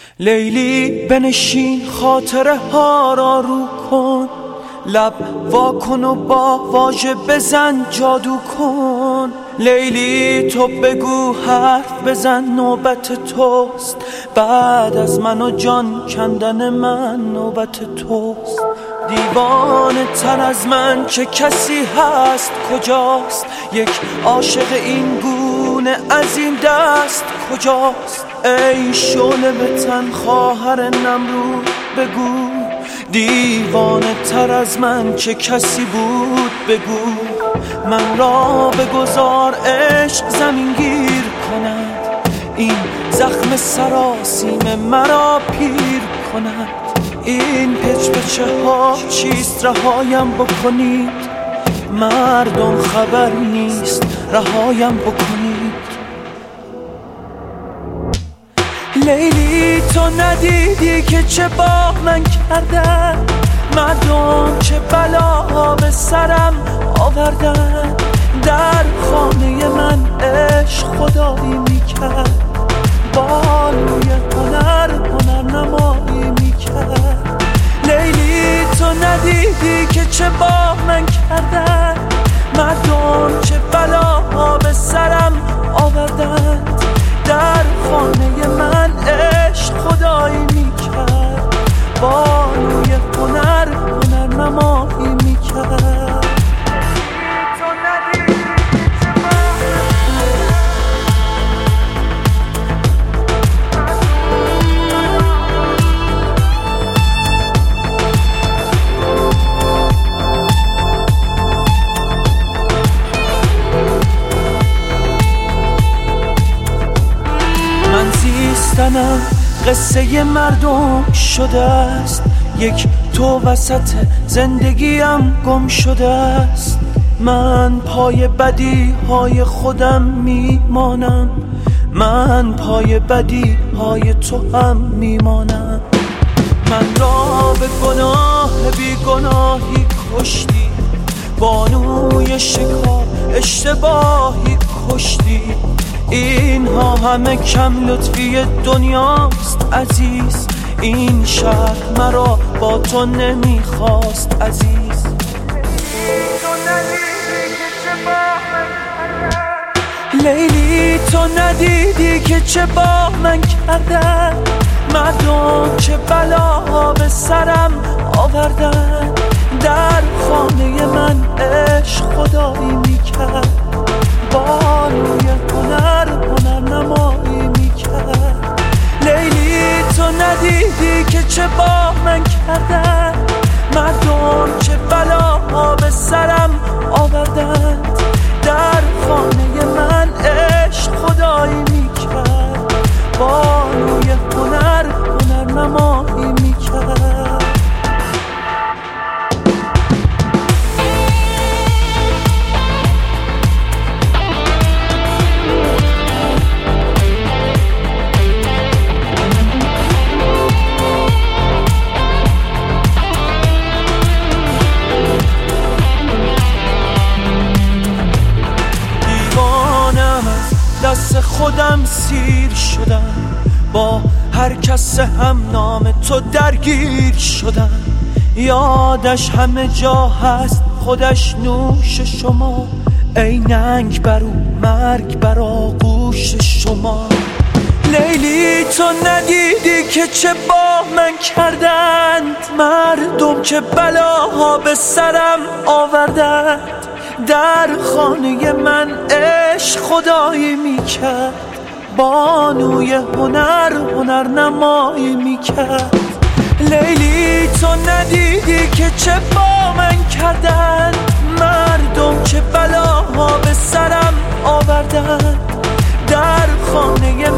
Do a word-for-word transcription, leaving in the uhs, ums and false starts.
لیلی بنشین خاطره ها را رو کن، لب وا کن و با واژه بزن جادو کن. لیلی تو بگو حرف بزن نوبت توست، بعد از من و جان کندن من نوبت توست. دیوانه تر از من چه کسی هست کجاست؟ یک عاشق این گونه از این دست کجاست؟ ای شعله به تن خواهر نمرود بگو، دیوانه تر از من چه کسی بود بگو. من را بگذار عشق زمین گیر کند، این زخم سراسیم مرا پیر کند. این پچ پچه ها چیست رهایم بکنید، مردم خبر نیست رهایم بکنید. لیلی تو ندیدی که چه با من کردن، مردم چه بلا به سرم آوردن. در خانه من عشق خدایی میکرد، بالوی هنر هنر نمایی میکرد. لیلی تو ندیدی که چه با من کردن، مردم چه بلا به سرم آوردن. در خانه من عشق خدایی میکرد، بالوی هنر هنر نمایی میکرد. زیستنم قصه مردم شده است، یک تو وسط زندگیم گم شده است. من پای بدی های خودم میمانم، من پای بدی های تو هم میمانم. من را به گناه بی گناهی کشتی، بانوی شکار اشتباهی کشتی. اینها همه کم لطفی دنیاست عزیز، این شهر مرا با تو نمیخواست عزیز. لیلی تو ندیدی که چه با من کردن، مردم چه بلا به سرم آوردن. در خانه من عشق خدایی میکرد، بالوی هنر هنر نمایی میکرد. لیلی تو ندیدی که چه با من کردن، مردم چه بلا به سرم آوردن. در خانه من عشق خدایی میکرد، بالوی هنر هنر نمایی میکرد. دست خودم سیر شدم، با هر کس هم نام تو درگیر شدم. یادش همه جا هست خودش نوش شما، ای ننگ برو مرگ بر آغوش شما. لیلی تو ندیدی که چه با من کردند، مردم چه بلاها به سرم آوردند. در خانه من عشق خدایی میکرد، بانوی هنر هنر نمایی میکرد. لیلی تو ندیدی که چه با من کردن، مردم چه بلاها به سرم آوردن. در خانه